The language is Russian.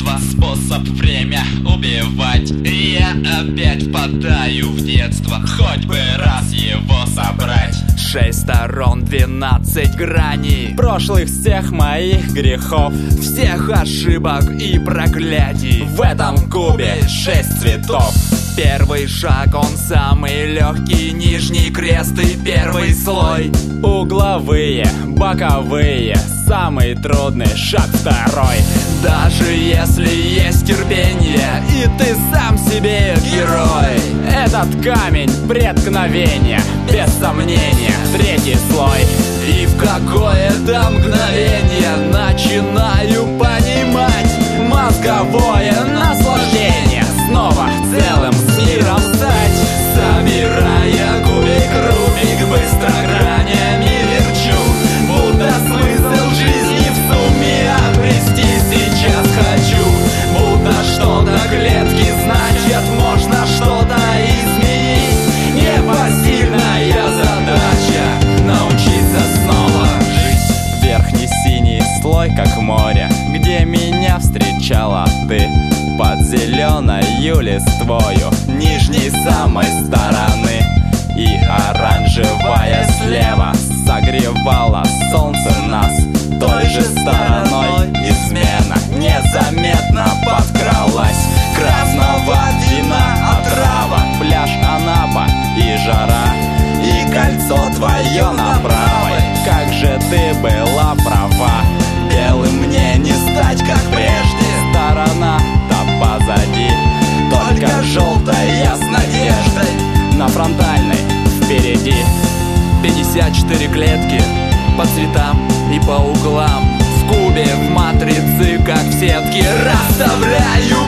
детства. Способ время убивать. И я опять впадаю в детство, хоть бы раз его собрать. 6 сторон, 12 граней прошлых всех моих грехов, всех ошибок и проклятий. В этом кубе 6 цветов. Первый шаг, он самый легкий, нижний крест и первый слой. Угловые, боковые, самый трудный шаг второй. Даже если есть терпение, и ты сам себе герой, этот камень преткновения, без сомнения, третий слой. И в какое-то мгновение начинаю понимать мозговое наслаждение снова целым с миром стать. Собирая кубик-рубик, быстро гранями верчу, будто смысл жизни в сумме обрести сейчас хочу. Будто что-то клетки значит, можно что-то изменить. Непосильная задача научиться снова жить. Верхний синий слой, как море, где меня встречала ты, под зеленою листвою нижней самой стороны. И оранжевая слева согревала солнце нас той же стороной. Измена незаметно подкралась. Красного вина отрава, пляж Анапа и жара, и кольцо твое на правой. Как же ты была права, белым мне не стать, как прежде. Сторона-то позади, только желтая с надеждой на фронтальной впереди. 54 клетки по цветам и по углам, в кубе, в матрице, как в сетке. Расставляю